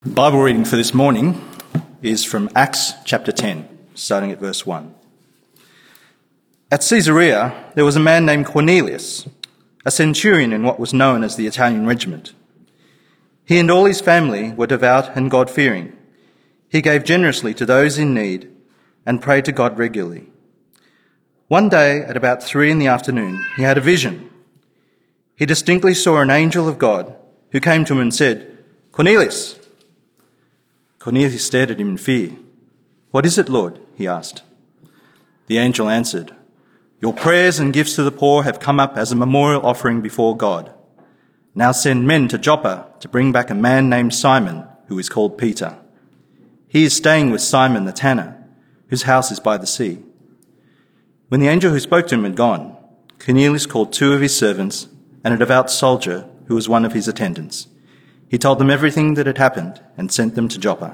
The Bible reading for this morning is from Acts chapter 10, starting at verse 1. At Caesarea, there was a man named Cornelius, a centurion in what was known as the Italian regiment. He and all his family were devout and God-fearing. He gave generously to those in need and prayed to God regularly. One day, at about 3 p.m, he had a vision. He distinctly saw an angel of God who came to him and said, "Cornelius." Cornelius stared at him in fear. "What is it, Lord?" he asked. The angel answered, "Your prayers and gifts to the poor have come up as a memorial offering before God. Now send men to Joppa to bring back a man named Simon, who is called Peter. He is staying with Simon the tanner, whose house is by the sea." When the angel who spoke to him had gone, Cornelius called 2 of his servants and a devout soldier who was one of his attendants. He told them everything that had happened and sent them to Joppa.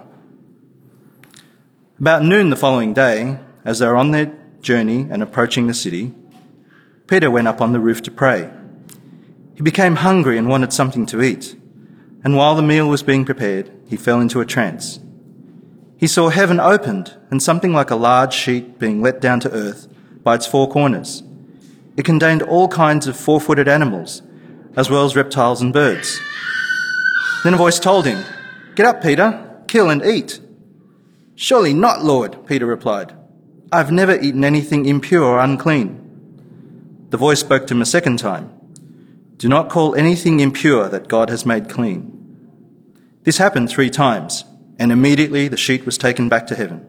About noon the following day, as they were on their journey and approaching the city, Peter went up on the roof to pray. He became hungry and wanted something to eat, and while the meal was being prepared, he fell into a trance. He saw heaven opened and something like a large sheet being let down to earth by its 4 corners. It contained all kinds of 4-footed animals, as well as reptiles and birds. Then a voice told him, "Get up, Peter, kill and eat." "Surely not, Lord," Peter replied. "I've never eaten anything impure or unclean." The voice spoke to him a second time. "Do not call anything impure that God has made clean." This happened 3 times, and immediately the sheet was taken back to heaven.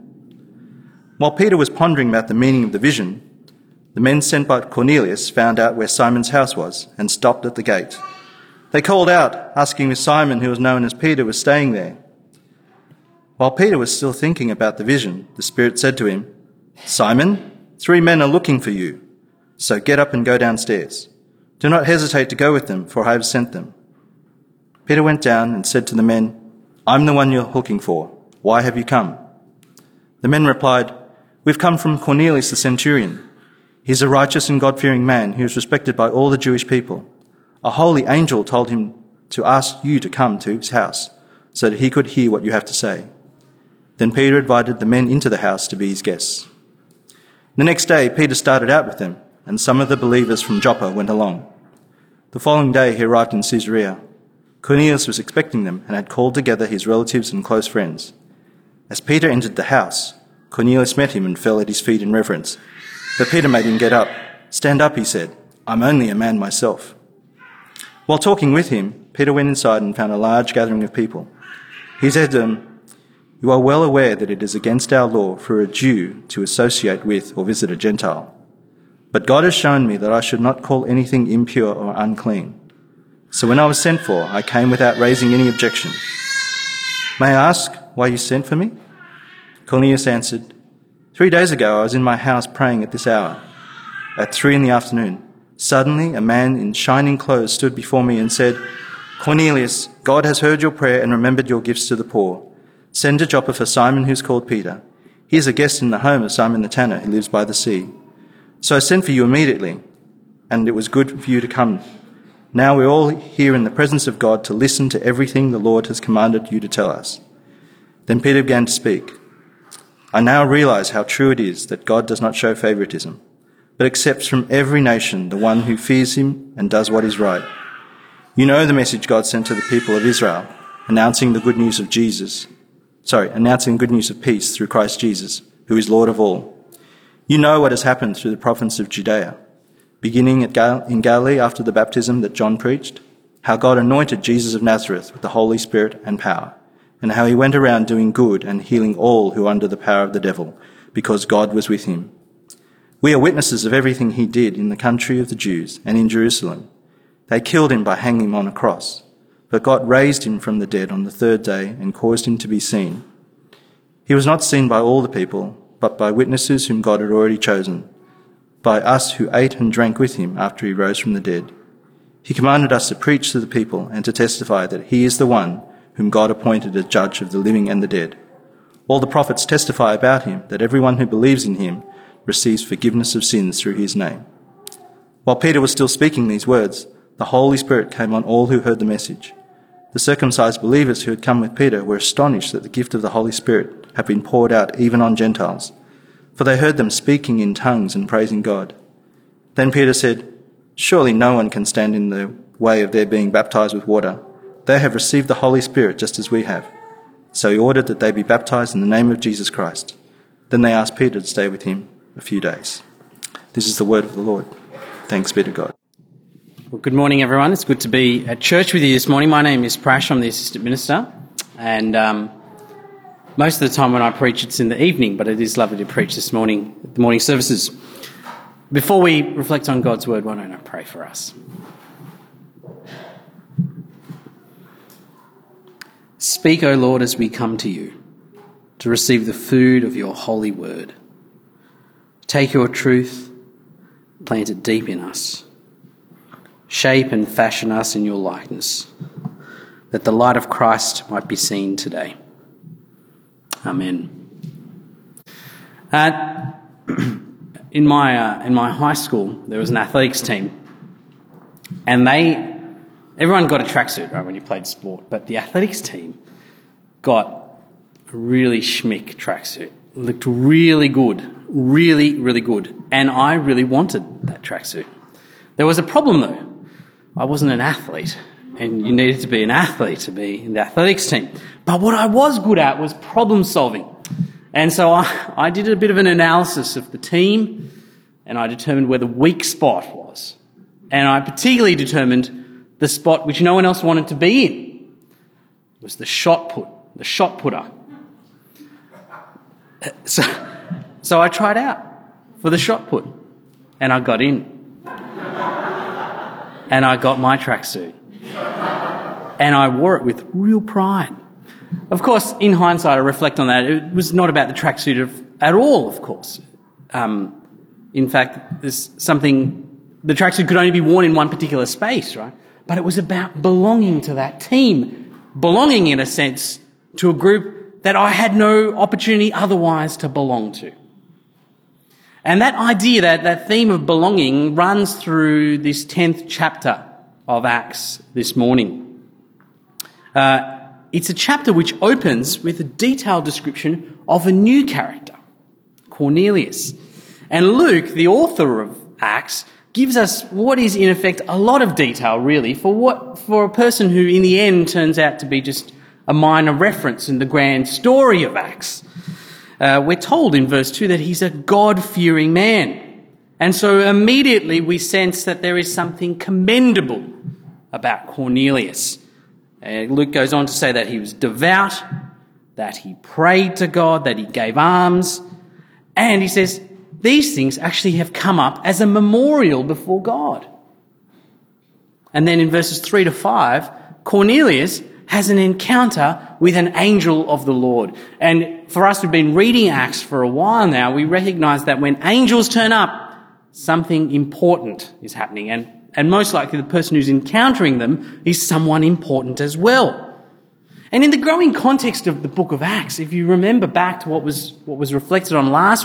While Peter was pondering about the meaning of the vision, the men sent by Cornelius found out where Simon's house was and stopped at the gate. They called out, asking if Simon, who was known as Peter, was staying there. While Peter was still thinking about the vision, the Spirit said to him, "Simon, 3 men are looking for you, so get up and go downstairs. Do not hesitate to go with them, for I have sent them." Peter went down and said to the men, "I'm the one you're looking for. Why have you come?" The men replied, "We've come from Cornelius the centurion. He's a righteous and God-fearing man who is respected by all the Jewish people. A holy angel told him to ask you to come to his house so that he could hear what you have to say." Then Peter invited the men into the house to be his guests. The next day, Peter started out with them, and some of the believers from Joppa went along. The following day, he arrived in Caesarea. Cornelius was expecting them and had called together his relatives and close friends. As Peter entered the house, Cornelius met him and fell at his feet in reverence. But Peter made him get up. "Stand up," he said. "I'm only a man myself." While talking with him, Peter went inside and found a large gathering of people. He said to them, "You are well aware that it is against our law for a Jew to associate with or visit a Gentile. But God has shown me that I should not call anything impure or unclean. So when I was sent for, I came without raising any objection. May I ask why you sent for me?" Cornelius answered, 3 days ago I was in my house praying at this hour. At 3 p.m, suddenly a man in shining clothes stood before me and said, "Cornelius, God has heard your prayer and remembered your gifts to the poor. Send to Joppa for Simon, who's called Peter. He is a guest in the home of Simon the tanner, who lives by the sea." So I sent for you immediately, and it was good for you to come. Now we're all here in the presence of God to listen to everything the Lord has commanded you to tell us. Then Peter began to speak. "I now realize how true it is that God does not show favoritism, but accepts from every nation the one who fears him and does what is right. You know the message God sent to the people of Israel, announcing the good news of peace through Christ Jesus, who is Lord of all. You know what has happened through the province of Judea, beginning in Galilee after the baptism that John preached, how God anointed Jesus of Nazareth with the Holy Spirit and power, and how he went around doing good and healing all who were under the power of the devil, because God was with him. We are witnesses of everything he did in the country of the Jews and in Jerusalem. They killed him by hanging him on a cross, but God raised him from the dead on the 3rd day and caused him to be seen. He was not seen by all the people, but by witnesses whom God had already chosen, by us who ate and drank with him after he rose from the dead. He commanded us to preach to the people and to testify that he is the one whom God appointed as judge of the living and the dead. All the prophets testify about him that everyone who believes in him receives forgiveness of sins through his name." While Peter was still speaking these words, the Holy Spirit came on all who heard the message. The circumcised believers who had come with Peter were astonished that the gift of the Holy Spirit had been poured out even on Gentiles, for they heard them speaking in tongues and praising God. Then Peter said, "Surely no one can stand in the way of their being baptized with water. They have received the Holy Spirit just as we have." So he ordered that they be baptized in the name of Jesus Christ. Then they asked Peter to stay with him a few days. This is the word of the Lord. Thanks be to God. Well, good morning, everyone. It's good to be at church with you this morning. My name is Prash. I'm the assistant minister, and most of the time when I preach, it's in the evening, but it is lovely to preach this morning at the morning services. Before we reflect on God's word, why don't I pray for us? Speak, O Lord, as we come to you to receive the food of your holy word. Take your truth, plant it deep in us. Shape and fashion us in your likeness, that the light of Christ might be seen today. Amen. In my high school, there was an athletics team, and everyone got a tracksuit, right, when you played sport, but the athletics team got a really schmick tracksuit. It looked really good, really, really good, and I really wanted that tracksuit. There was a problem though. I wasn't an athlete, and you needed to be an athlete to be in the athletics team. But what I was good at was problem solving. And so I did a bit of an analysis of the team, and I determined where the weak spot was. And I particularly determined the spot which no one else wanted to be in. It was the shot putter. So I tried out for the shot put, and I got in. And I got my tracksuit. And I wore it with real pride. Of course, in hindsight, I reflect on that. It was not about the tracksuit at all, of course. In fact, the tracksuit could only be worn in one particular space, right? But it was about belonging to that team. Belonging, in a sense, to a group that I had no opportunity otherwise to belong to. And that idea, that theme of belonging runs through this 10th chapter of Acts this morning. It's a chapter which opens with a detailed description of a new character, Cornelius. And Luke, the author of Acts, gives us what is in effect a lot of detail really for a person who in the end turns out to be just a minor reference in the grand story of Acts. We're told in verse 2 that he's a God-fearing man. And so immediately we sense that there is something commendable about Cornelius. Luke goes on to say that he was devout, that he prayed to God, that he gave alms. And he says these things actually have come up as a memorial before God. And then in verses 3 to 5, Cornelius has an encounter with an angel of the Lord. And for us who've been reading Acts for a while now, we recognise that when angels turn up, something important is happening. And most likely the person who's encountering them is someone important as well. And in the growing context of the book of Acts, if you remember back to what was reflected on last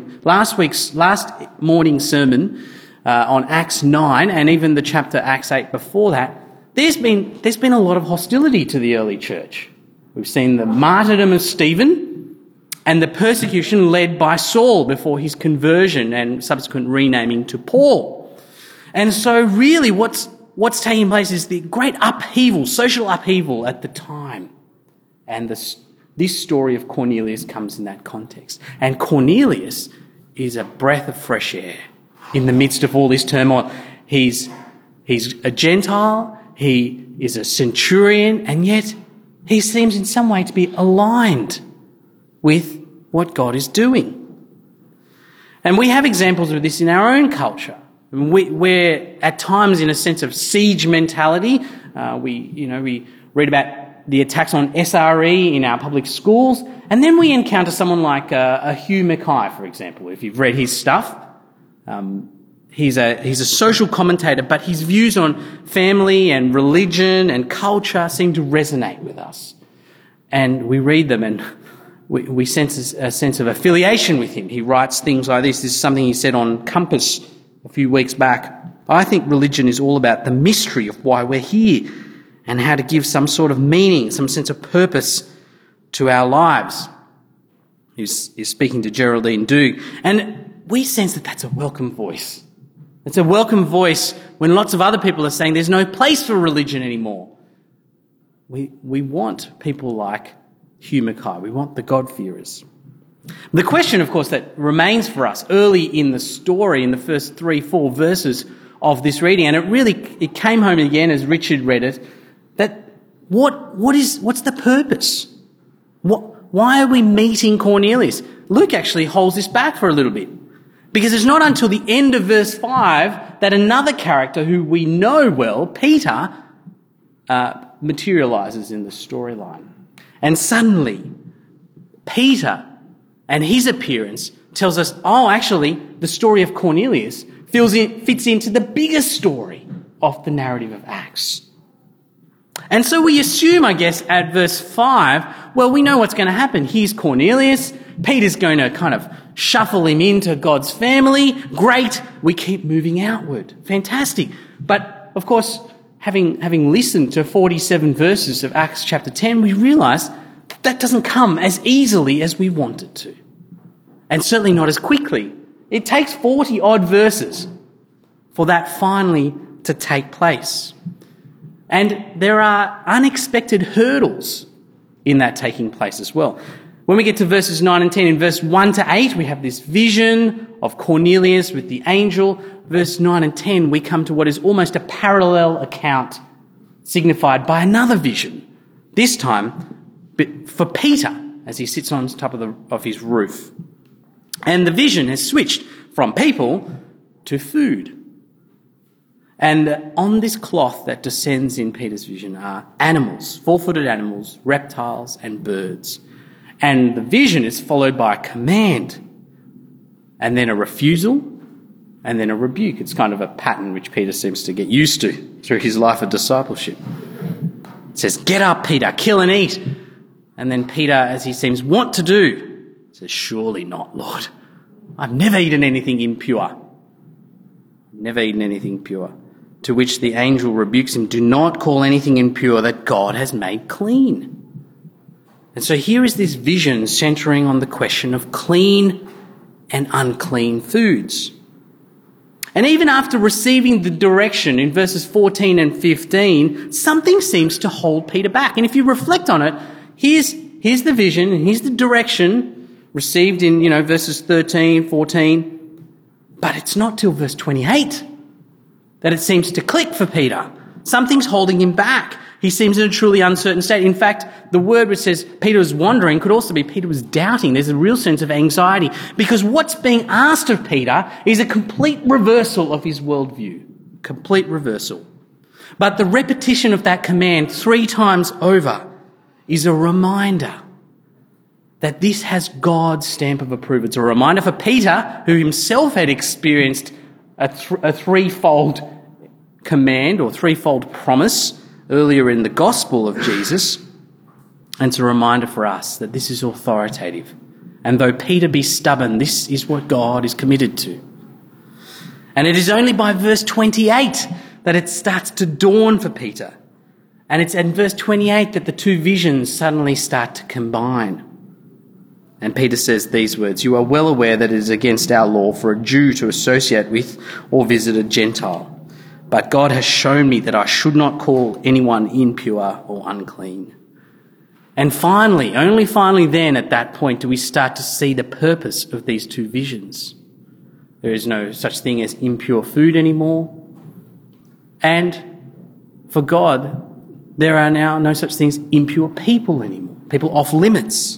morning's sermon on Acts 9, and even the chapter Acts 8 before that, there's been a lot of hostility to the early church. We've seen the martyrdom of Stephen and the persecution led by Saul before his conversion and subsequent renaming to Paul. And so really what's taking place is the great upheaval, social upheaval at the time. And this story of Cornelius comes in that context. And Cornelius is a breath of fresh air in the midst of all this turmoil. He's a Gentile, he is a centurion, and yet he seems in some way to be aligned with what God is doing. And we have examples of this in our own culture. We're at times in a sense of siege mentality. We read about the attacks on SRE in our public schools, and then we encounter someone like Hugh Mackay, for example. If you've read his stuff, he's a social commentator, but his views on family and religion and culture seem to resonate with us. And we read them and we sense a sense of affiliation with him. He writes things like this. This is something he said on Compass a few weeks back. I think religion is all about the mystery of why we're here. and how to give some sort of meaning, some sense of purpose to our lives. He's speaking to Geraldine Doogue, and we sense that that's a welcome voice. It's a welcome voice when lots of other people are saying there's no place for religion anymore. We want people like Hugh Mackay. We want the God-fearers. The question, of course, that remains for us early in the story, in the first 3-4 verses of this reading, and it came home again as Richard read it, that what's the purpose? Why are we meeting Cornelius? Luke actually holds this back for a little bit, because it's not until the end of verse 5 that another character who we know well, Peter, materialises in the storyline. And suddenly, Peter and his appearance tells us, actually, the story of Cornelius fits into the bigger story of the narrative of Acts. And so we assume, I guess, at verse 5, well, we know what's going to happen. Here's Cornelius. Peter's going to kind of shuffle him into God's family. Great. We keep moving outward. Fantastic. But, of course, having listened to 47 verses of Acts chapter 10, we realise that doesn't come as easily as we want it to. And certainly not as quickly. It takes 40-odd verses for that finally to take place. And there are unexpected hurdles in that taking place as well. When we get to verses 9 and 10, in verse 1 to 8, we have this vision of Cornelius with the angel. Verse 9 and 10, we come to what is almost a parallel account signified by another vision. This time for Peter as he sits on top of his roof. And the vision has switched from people to food. And on this cloth that descends in Peter's vision are animals, 4-footed animals, reptiles and birds. And the vision is followed by a command, and then a refusal, and then a rebuke. It's kind of a pattern which Peter seems to get used to through his life of discipleship. It says, "Get up, Peter, kill and eat." And then Peter, as he seems want to do, says, "Surely not, Lord. I've never eaten anything impure." Never eaten anything pure. To which the angel rebukes him, "Do not call anything impure that God has made clean." And so here is this vision centering on the question of clean and unclean foods. And even after receiving the direction in verses 14 and 15, something seems to hold Peter back. And if you reflect on it, here's the vision and here's the direction received in, verses 13, 14. But it's not till verse 28 that it seems to click for Peter. Something's holding him back. He seems in a truly uncertain state. In fact, the word which says Peter was wondering could also be Peter was doubting. There's a real sense of anxiety because what's being asked of Peter is a complete reversal of his worldview. Complete reversal. But the repetition of that command 3 times over is a reminder that this has God's stamp of approval. It's a reminder for Peter, who himself had experienced a threefold command or threefold promise earlier in the gospel of Jesus. And it's a reminder for us that this is authoritative. And though Peter be stubborn, this is what God is committed to. And it is only by verse 28 that it starts to dawn for Peter. And it's in verse 28 that the two visions suddenly start to combine. And Peter says these words, "You are well aware that it is against our law for a Jew to associate with or visit a Gentile. But God has shown me that I should not call anyone impure or unclean." And finally, only finally then at that point do we start to see the purpose of these two visions. There is no such thing as impure food anymore. And for God, there are now no such things as impure people anymore. People off limits.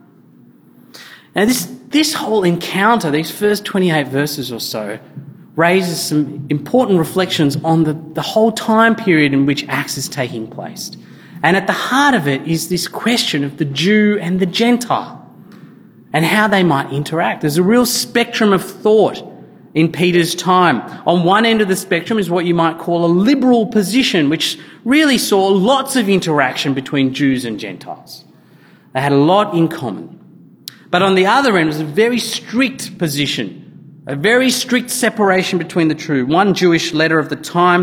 Now this whole encounter, these first 28 verses or so, raises some important reflections on the whole time period in which Acts is taking place. And at the heart of it is this question of the Jew and the Gentile and how they might interact. There's a real spectrum of thought in Peter's time. On one end of the spectrum is what you might call a liberal position, which really saw lots of interaction between Jews and Gentiles. They had a lot in common. But on the other end was a very strict position, a very strict separation between the two. One Jewish letter of the time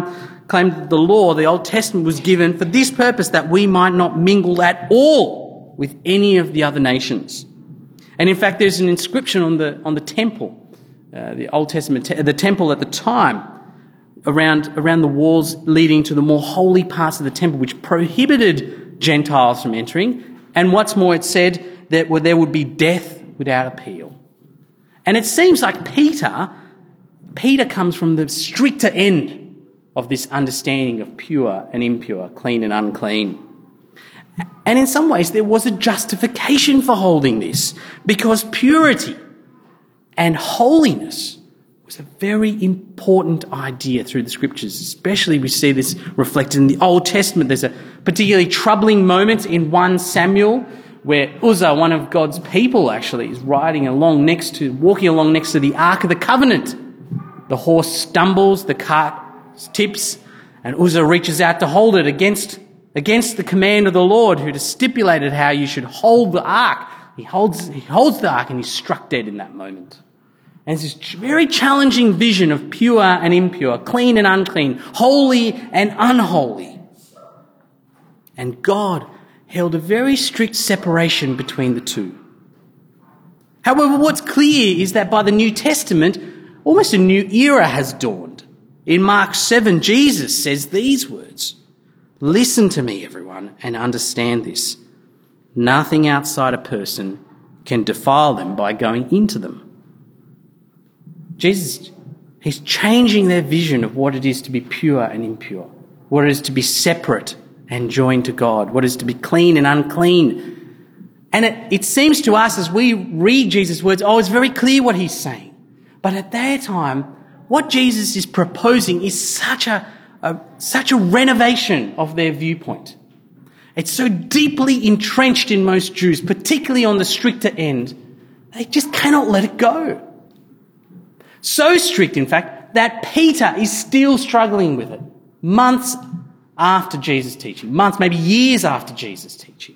claimed that the law, the Old Testament, was given for this purpose, that we might not mingle at all with any of the other nations. And in fact, there's an inscription on the temple, the Old Testament, the temple at the time, around the walls leading to the more holy parts of the temple, which prohibited Gentiles from entering. And what's more, it said that there would be death without appeal. And it seems like Peter comes from the stricter end of this understanding of pure and impure, clean and unclean. And in some ways, there was a justification for holding this, because purity and holiness was a very important idea through the Scriptures. Especially we see this reflected in the Old Testament. There's a particularly troubling moment in 1 Samuel where Uzzah, one of God's people actually, is walking along next to the Ark of the Covenant. The horse stumbles, the cart tips, and Uzzah reaches out to hold it against the command of the Lord, who had stipulated how you should hold the ark. He holds the ark, and he's struck dead in that moment. And it's this very challenging vision of pure and impure, clean and unclean, holy and unholy. And God held a very strict separation between the two. However, what's clear is that by the New Testament, almost a new era has dawned. In Mark 7, Jesus says these words, "Listen to me, everyone, and understand this. Nothing outside a person can defile them by going into them." Jesus, he's changing their vision of what it is to be pure and impure, what it is to be separate and joined to God, what it is to be clean and unclean. And it seems to us as we read Jesus' words, it's very clear what he's saying. But at that time, what Jesus is proposing is such a renovation of their viewpoint. It's so deeply entrenched in most Jews, particularly on the stricter end, they just cannot let it go. So strict, in fact, that Peter is still struggling with it months after Jesus' teaching, months, maybe years after Jesus' teaching.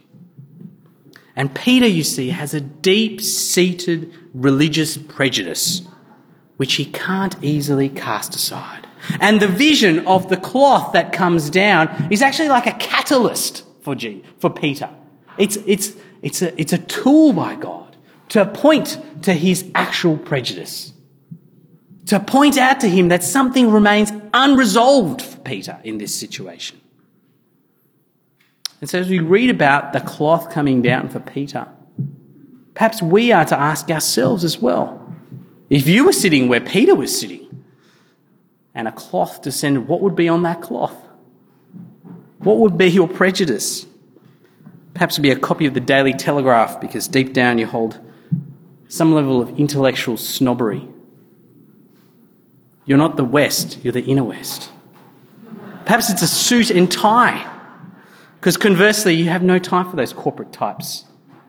And Peter, you see, has a deep-seated religious prejudice which he can't easily cast aside. And the vision of the cloth that comes down is actually like a catalyst for Peter. It's a tool by God to point to his actual prejudice, to point out to him that something remains unresolved for Peter in this situation. And so as we read about the cloth coming down for Peter, perhaps we are to ask ourselves as well, if you were sitting where Peter was sitting and a cloth descended, what would be on that cloth? What would be your prejudice? Perhaps it would be a copy of the Daily Telegraph, because deep down you hold some level of intellectual snobbery. You're not the West, you're the inner West. Perhaps it's a suit and tie, because conversely you have no time for those corporate types.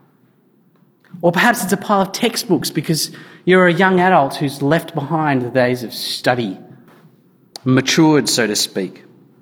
Or perhaps it's a pile of textbooks because you're a young adult who's left behind the days of study, matured, so to speak.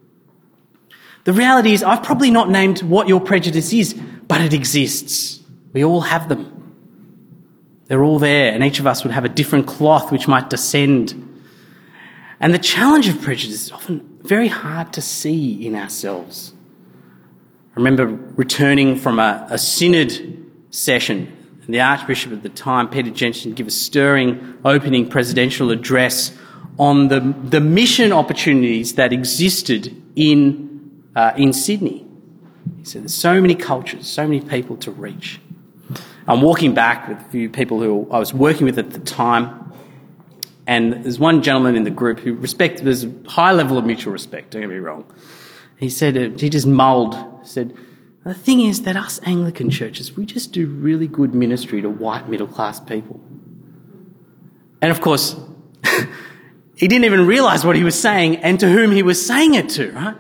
The reality is, I've probably not named what your prejudice is, but it exists. We all have them. They're all there, and each of us would have a different cloth which might descend. And the challenge of prejudice is often very hard to see in ourselves. I remember returning from a synod session, and the Archbishop at the time, Peter Jensen, gave a stirring opening presidential address on the mission opportunities that existed in Sydney. He said there's so many cultures, so many people to reach. I'm walking back with a few people who I was working with at the time, and there's one gentleman in the group who there's a high level of mutual respect, don't get me wrong. He said, he just mulled, said, the thing is that us Anglican churches, we just do really good ministry to white middle-class people. And of course, he didn't even realise what he was saying and to whom he was saying it to, right?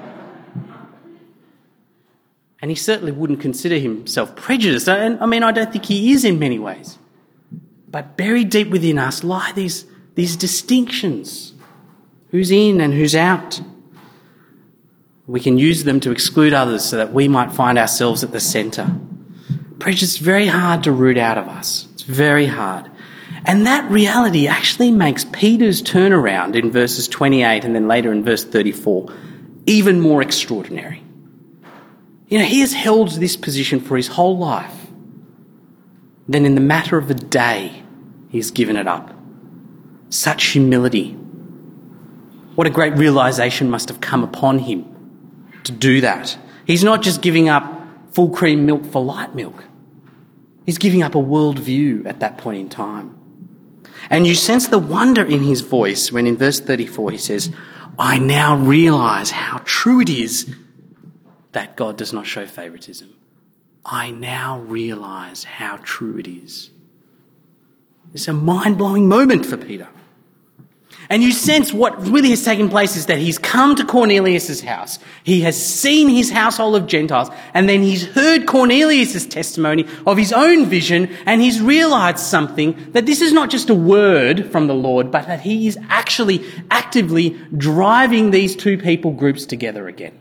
And he certainly wouldn't consider himself prejudiced. And I mean, I don't think he is in many ways. But buried deep within us lie these distinctions. Who's in and who's out. We can use them to exclude others so that we might find ourselves at the centre. Prejudice is very hard to root out of us. It's very hard. And that reality actually makes Peter's turnaround in verses 28 and then later in verse 34 even more extraordinary. You know, he has held this position for his whole life. Then in the matter of a day, he's given it up. Such humility. What a great realization must have come upon him to do that. He's not just giving up full cream milk for light milk. He's giving up a worldview at that point in time. And you sense the wonder in his voice when in verse 34 he says, I now realize how true it is that God does not show favoritism. I now realize how true it is. It's a mind-blowing moment for Peter. And you sense what really has taken place is that he's come to Cornelius' house. He has seen his household of Gentiles, and then he's heard Cornelius' testimony of his own vision, and he's realized something, that this is not just a word from the Lord, but that he is actually actively driving these two people groups together again.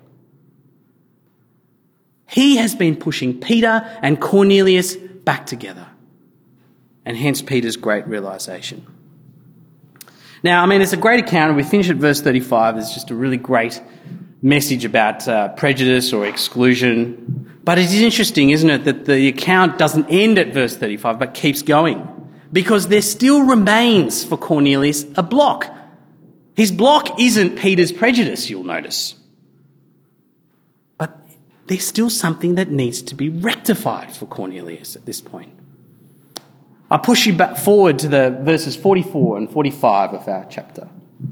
He has been pushing Peter and Cornelius back together. And hence Peter's great realization. Now, it's a great account, and we finish at verse 35. There's just a really great message about prejudice or exclusion. But it is interesting, isn't it, that the account doesn't end at verse 35, but keeps going. Because there still remains for Cornelius a block. His block isn't Peter's prejudice, you'll notice. But there's still something that needs to be rectified for Cornelius at this point. I push you back forward to the verses 44 and 45 of our chapter.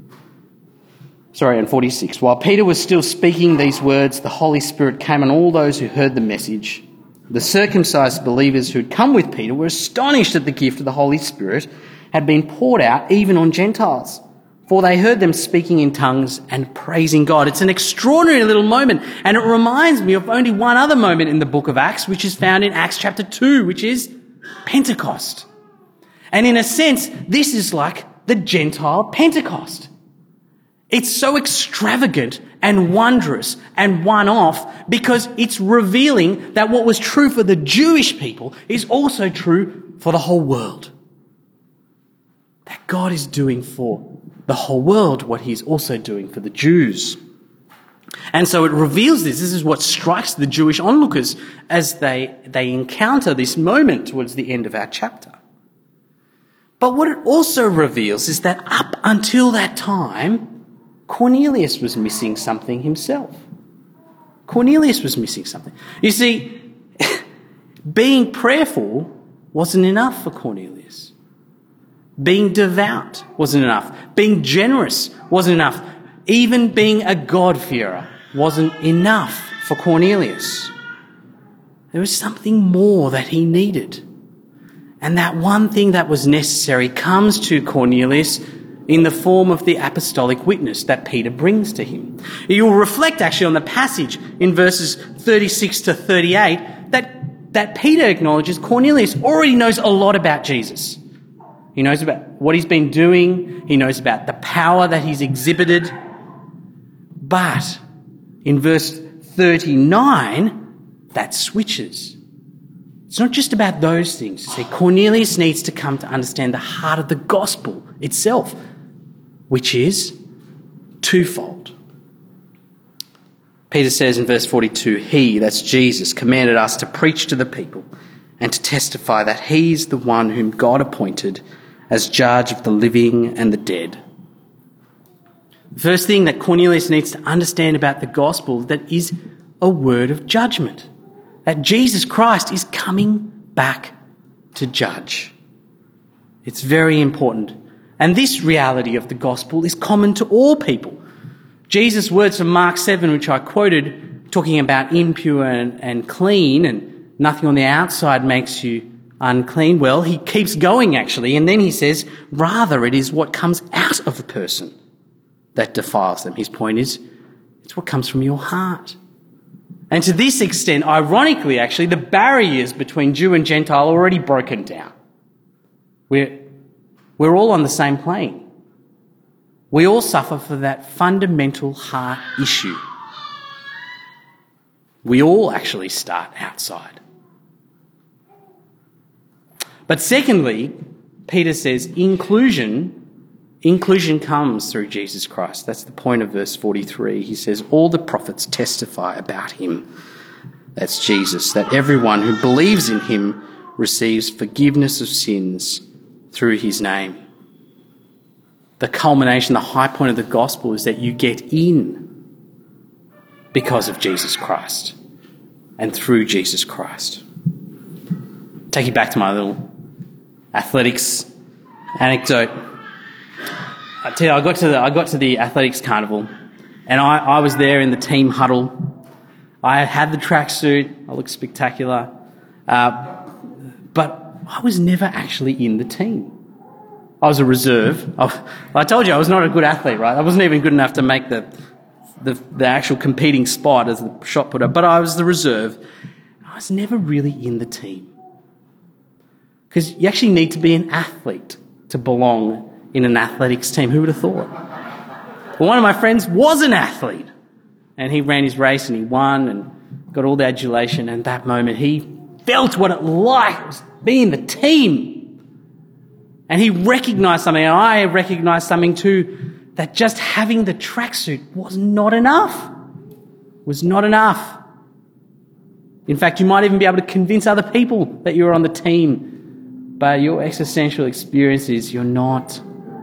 And 46. While Peter was still speaking these words, the Holy Spirit came on all those who heard the message. The circumcised believers who had come with Peter were astonished that the gift of the Holy Spirit had been poured out even on Gentiles, for they heard them speaking in tongues and praising God. It's an extraordinary little moment, and it reminds me of only one other moment in the book of Acts, which is found in Acts chapter 2, which is Pentecost. And in a sense, this is like the Gentile Pentecost. It's so extravagant and wondrous and one-off because it's revealing that what was true for the Jewish people is also true for the whole world. That God is doing for the whole world what he's also doing for the Jews. And so it reveals this. This is what strikes the Jewish onlookers as they encounter this moment towards the end of our chapter. But what it also reveals is that up until that time, Cornelius was missing something himself. Cornelius was missing something. You see, being prayerful wasn't enough for Cornelius. Being devout wasn't enough. Being generous wasn't enough. Even being a God-fearer wasn't enough for Cornelius. There was something more that he needed. And that one thing that was necessary comes to Cornelius in the form of the apostolic witness that Peter brings to him. You'll reflect actually on the passage in verses 36 to 38 that Peter acknowledges Cornelius already knows a lot about Jesus. He knows about what he's been doing. He knows about the power that he's exhibited. But in verse 39, that switches. It's not just about those things. See, Cornelius needs to come to understand the heart of the gospel itself, which is twofold. Peter says in verse 42, he, that's Jesus, commanded us to preach to the people and to testify that he is the one whom God appointed as judge of the living and the dead. The first thing that Cornelius needs to understand about the gospel that is a word of judgment. That Jesus Christ is coming back to judge. It's very important. And this reality of the gospel is common to all people. Jesus' words from Mark 7, which I quoted, talking about impure and clean, and nothing on the outside makes you unclean. Well, he keeps going actually, and then he says, rather it is what comes out of a person that defiles them. His point is, it's what comes from your heart. And to this extent, ironically actually, the barriers between Jew and Gentile are already broken down. We're all on the same plane. We all suffer for that fundamental heart issue. We all actually start outside. But secondly, Peter says inclusion comes through Jesus Christ. That's the point of verse 43. He says, all the prophets testify about him. That's Jesus, that everyone who believes in him receives forgiveness of sins through his name. The culmination, the high point of the gospel is that you get in because of Jesus Christ and through Jesus Christ. Take you back to my little athletics anecdote. I tell you, I got to the athletics carnival, and I was there in the team huddle. I had the tracksuit. I looked spectacular, but I was never actually in the team. I was a reserve. I told you I was not a good athlete, right? I wasn't even good enough to make the actual competing spot as the shot putter, but I was the reserve. I was never really in the team. Because you actually need to be an athlete to belong in an athletics team. Who would have thought? Well, one of my friends was an athlete, and he ran his race and he won and got all the adulation, and that moment he felt what it was to be in the team. And he recognised something, and I recognised something too, that just having the tracksuit was not enough. Was not enough. In fact, you might even be able to convince other people that you're on the team, but your existential experience is you're not.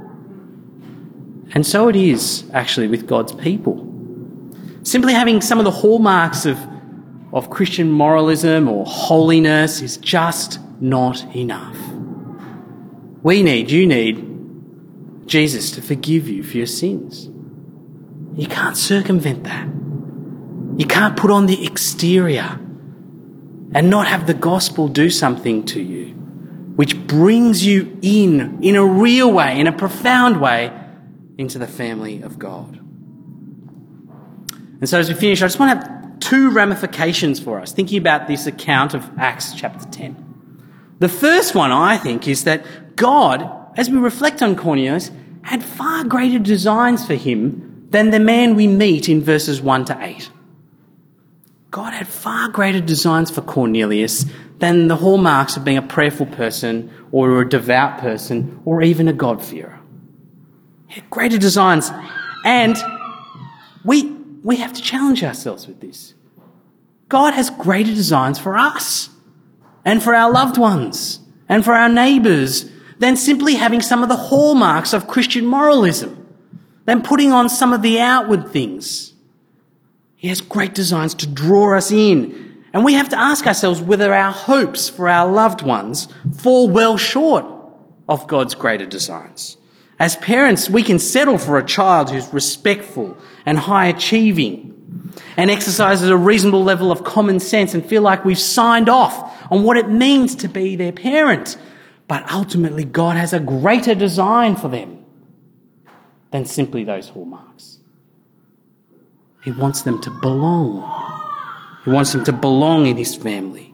And so it is actually with God's people. Simply having some of the hallmarks of Christian moralism or holiness is just not enough. You need Jesus to forgive you for your sins. You can't circumvent that. You can't put on the exterior and not have the gospel do something to you, which brings you in a real way, in a profound way, into the family of God. And so as we finish, I just want to have two ramifications for us, thinking about this account of Acts chapter 10. The first one, I think, is that God, as we reflect on Cornelius, had far greater designs for him than the man we meet in verses 1 to 8. God had far greater designs for Cornelius than the hallmarks of being a prayerful person or a devout person or even a God-fearer. He had greater designs, and we have to challenge ourselves with this. God has greater designs for us and for our loved ones and for our neighbours than simply having some of the hallmarks of Christian moralism, than putting on some of the outward things. He has great designs to draw us in. And we have to ask ourselves whether our hopes for our loved ones fall well short of God's greater designs. As parents, we can settle for a child who's respectful and high-achieving and exercises a reasonable level of common sense and feel like we've signed off on what it means to be their parent. But ultimately, God has a greater design for them than simply those hallmarks. He wants them to belong. He wants them to belong in his family.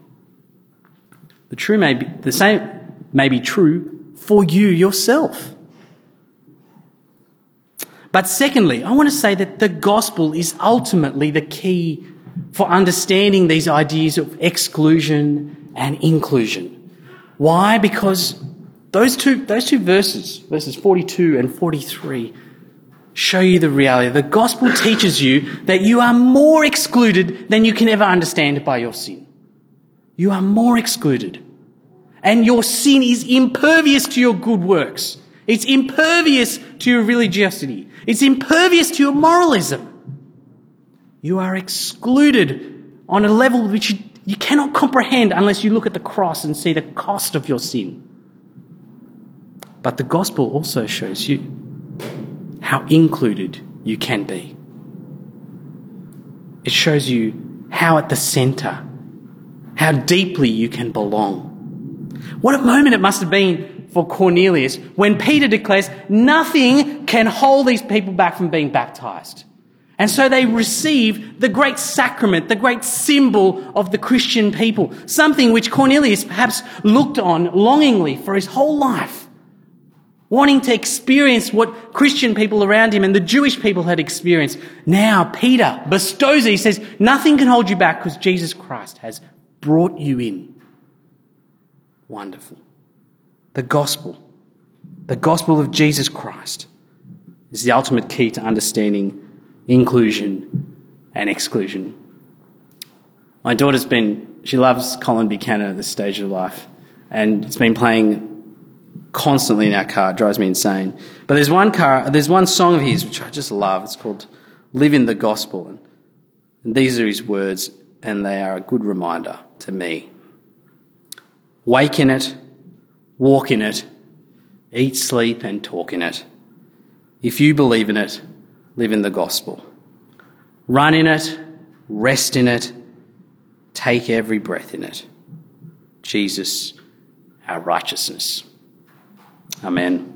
The same may be true for you yourself. But secondly, I want to say that the gospel is ultimately the key for understanding these ideas of exclusion and inclusion. Why? Because those two verses 42 and 43, show you the reality. The gospel teaches you that you are more excluded than you can ever understand by your sin. You are more excluded. And your sin is impervious to your good works. It's impervious to your religiosity. It's impervious to your moralism. You are excluded on a level which you cannot comprehend unless you look at the cross and see the cost of your sin. But the gospel also shows you how included you can be. It shows you how at the centre, how deeply you can belong. What a moment it must have been for Cornelius when Peter declares nothing can hold these people back from being baptised. And so they receive the great sacrament, the great symbol of the Christian people, something which Cornelius perhaps looked on longingly for his whole life, wanting to experience what Christian people around him and the Jewish people had experienced. Now Peter bestows it. He says, nothing can hold you back because Jesus Christ has brought you in. Wonderful. The gospel The gospel of Jesus Christ is the ultimate key to understanding inclusion and exclusion. My daughter's she loves Colin Buchanan at this stage of life, and it's been playing constantly in our car. It drives me insane. But there's one song of his which I just love. It's called Live in the Gospel. And these are his words, and they are a good reminder to me. Wake in it, walk in it, eat, sleep, and talk in it. If you believe in it, live in the gospel. Run in it, rest in it, take every breath in it. Jesus, our righteousness. Amen.